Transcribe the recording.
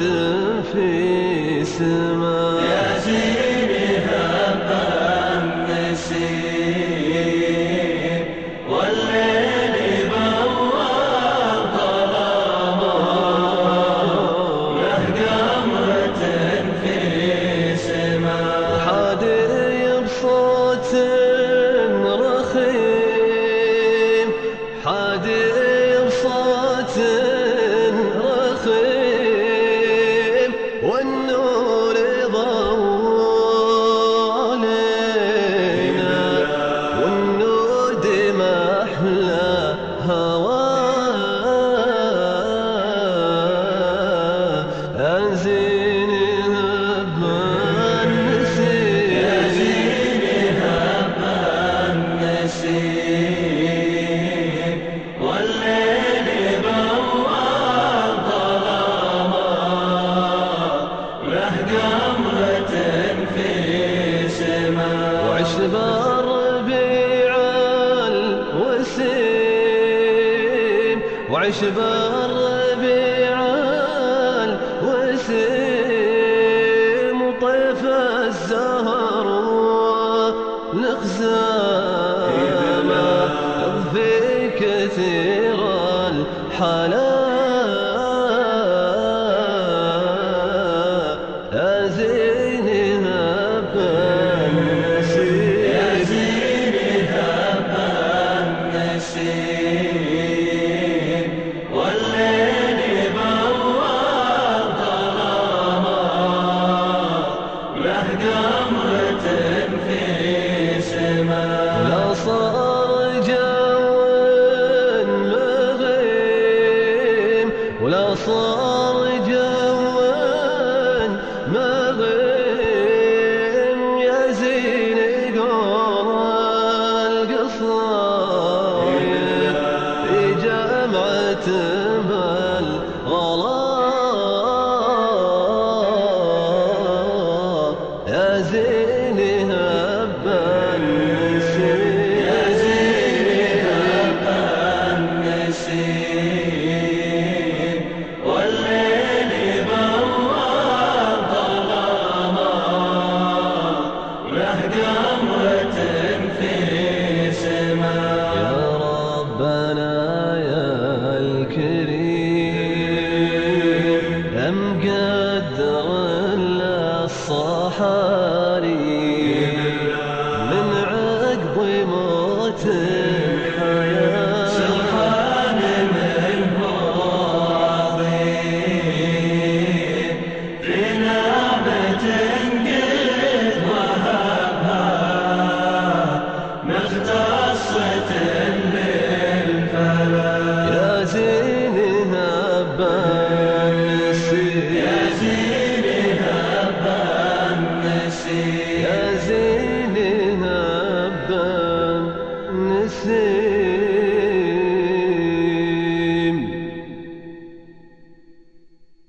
في سما يا زيني هب النسيم والليل بواب ظلامه له قمرة في سما حادي بصوت رخيم حادي بصوت رخيم والنور ضوى علينا والنود محلى هواه يا زيني هب النسيم يا زيني هب النسيم والليل بواب ظلامه له قمرة في سما وعشت بالربيع الوسيم وعشت بالربيع الوسيم وطيف الزهر والخزامة في كثير الحلا يا زيني هب النسيم يا زيني هب النسيم والليل بواب ظلامه له قمرة في سما لا صار جو مغيم ولا صار جو مغيم يا زيني قول القصايد في جامعة بالغلا يا زيني هب النسيم يا زيني هب النسيم والليل بواب ظلامه له قمرة في سما يا ربنا يا الكريم يا مقدر الصحابة